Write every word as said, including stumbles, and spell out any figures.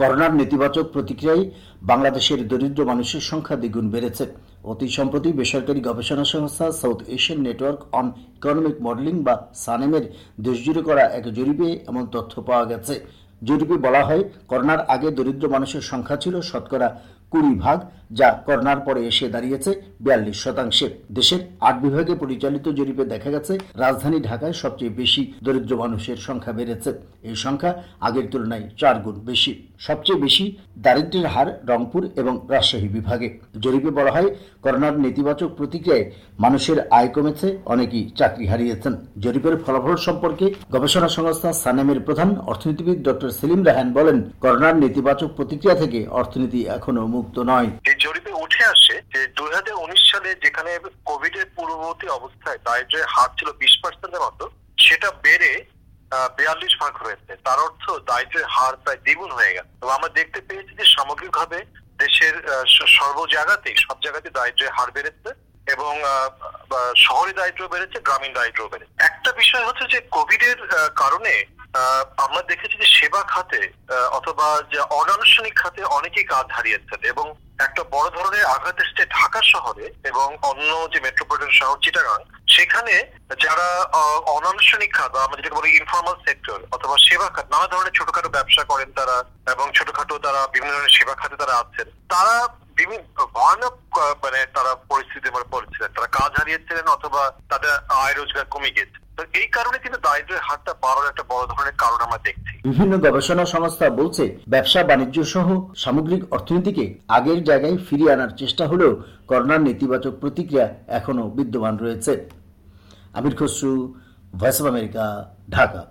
করোনার নেতিবাচক প্রতিক্রিয়ায় বাংলাদেশের দরিদ্র মানুষের সংখ্যা দ্বিগুণ বেড়েছে। অতি সম্প্রতি বেসরকারি গবেষণা সংস্থা South Asian Network on Economic Modelling বা সানেমের দেশজুড়ে করা এক জরিপে এমন তথ্য পাওয়া গেছে। জরিপে বলা হয়, করোনার আগে দরিদ্র মানুষের সংখ্যা ছিল শতকরা কুড়ি ভাগ, যা করোনার পরে এসে দাঁড়িয়েছে বিয়াল্লিশ শতাংশে। দেশের আট বিভাগে পরিচালিত জরিপে দেখা গেছে, রাজধানী ঢাকায় সবচেয়ে বেশি দরিদ্র মানুষের সংখ্যা বেড়েছে। এই সংখ্যা আগের তুলনায় চার গুণ বেশি। সবচেয়ে বেশি দারিদ্র্যের হার রংপুর এবং রাজশাহী বিভাগে। জরিপে বলা হয়, করোনার নেতিবাচক প্রতিক্রিয়ায় মানুষের আয় কমেছে, অনেকেই চাকরি হারিয়েছেন। জরিপের ফলাফল সম্পর্কে গবেষণা সংস্থা সানেমের প্রধান অর্থনীতিবিদ ডক্টর সেলিম রায়হান বলেন, করোনার নেতিবাচক প্রতিক্রিয়া থেকে অর্থনীতি এখনো মুক্ত নয়। এই জরিপে উঠে আসে যে দুই হাজার উনিশ সালে যেখানে কোভিড এর পূর্ববর্তী অবস্থায় দারিদ্র্যের হার ছিল বিশ পার্সেন্টের মতো, সেটা বেড়ে বিয়াল্লিশ ভাগ হয়েছে। তার অর্থ দারিদ্র্যের হার প্রায় দ্বিগুণ হয়ে গেছে। এবং আমরা দেখতে পেয়েছি যে সামগ্রিকভাবে দেশের সর্ব জায়গাতেই সব জায়গাতে দারিদ্র্যের হার বেড়েছে এবং শহরে দারিদ্র্য বেড়েছে, গ্রামীণ দারিদ্র্য বেড়েছে। একটা বিষয় হচ্ছে যে কোভিড এর কারণে আমরা দেখেছি যে সেবা খাতে অথবা যে অনানুষ্ঠানিক খাতে অনেকেই কাজ হারিয়েছেন এবং একটা বড় ধরনের আঘাত এসেছে ঢাকা শহরে এবং অন্য যে মেট্রোপলিটন শহর চিটাগাং, সেখানে যারা অনানুষ্ঠানিক খাত বা আমরা যেটাকে বলি ইনফর্মাল সেক্টর অথবা সেবা খাত, নানা ধরনের ছোটখাটো ব্যবসা করেন তারা এবং ছোটখাটো তারা বিভিন্ন ধরনের সেবা খাতে তারা আছেন, তারা বিভিন্ন ভয়ানক মানে তারা পরিস্থিতি পড়েছিলেন, তারা কাজ হারিয়েছিলেন অথবা তাদের আয় রোজগার কমে গেছে। তো এই কারণে কিন্তু দারিদ্র্যের হারটা বাড়ার একটা বড় ধরনের কারণ আমরা দেখছি। বিভিন্ন গবেষণা সংস্থা বলছে, ব্যবসা বাণিজ্য সহ সামগ্রিক অর্থনীতিকে আগের জায়গায় ফিরিয়ে আনার চেষ্টা হলেও করোনার নেতিবাচক প্রতিক্রিয়া এখনো বিদ্যমান রয়েছে। Amir Khasru, Voice of America, Dhaka.